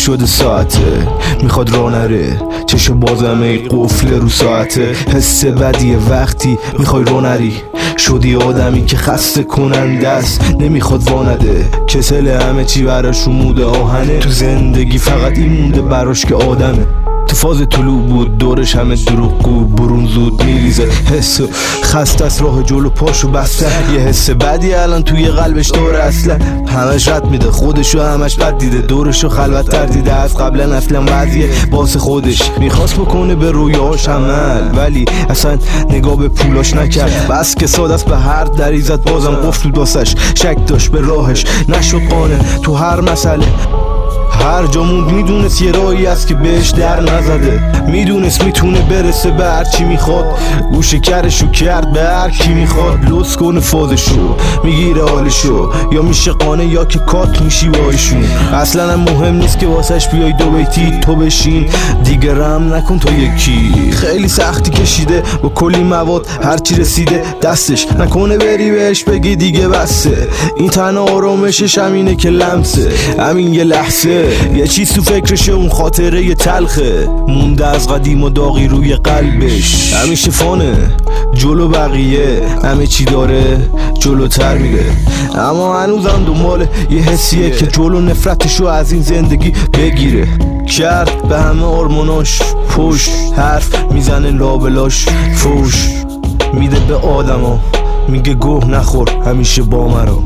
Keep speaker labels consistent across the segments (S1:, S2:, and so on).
S1: شده ساعته، میخواد راه نره، چشم بازمه قفل رو ساعته. حس بدیه وقتی میخوای راه نری، شدی آدمی که خسته کننده است، نمیخواد وانده، کسل همه چی براش موده آهنه. تو زندگی فقط این مونده براش که آدمه، تو فاز طلوع بود دورش همه دروغگو، برون زود میریزه، حس خسته از راه جلو پاشو بسته. یه حس بدی الان توی قلبش داره، اصلا همش رد میده خودشو، همش بد دیده دورشو، خلوت تر دیده از قبلا، اصلا وضعیه باس خودش. میخواست بکنه به رویاش عمل، ولی اصلا نگاه به پولاش نکرد، بس که ساده است به هر دری زد بازم قفل دستش، شک داشت به راهش نشد قانع تو هر مسئله. هر جا موند میدونست یه راهی است که بهش در نزده، میدونست میتونه برسه به هر چی میخواد، گوشه کرشو کرد به هر کی میخواد. لوس کنه فازشو میگیره حالشو، یا میشه قانه یا که کات میشی بایشون. اصلا هم مهم نیست که واسش بیای دو بیتی تو بشین، دیگه رم نکن تو یکی. خیلی سختی کشیده با کلی مواد، هرچی رسیده دستش نکنه بری بهش بگی دیگه بسه. این تنها آرامشش همینه که لمسه، همین یه لحظه یه چیز تو فکرشه، اون خاطره یه تلخه مونده از قدیم و داغی روی قلبش. همیشه فانه جلو بقیه، همه چی داره جلوتر میره، اما هنوزم دنبال یه حسیه که جلو نفرتشو از این زندگی بگیره. کرد به همه آرماناش پشت، حرف میزنه لابلاش فوش میده به آدما، میگه گوه نخور همیشه با مرا.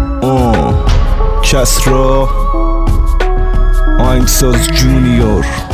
S1: کسرا آهنگساز جونیور.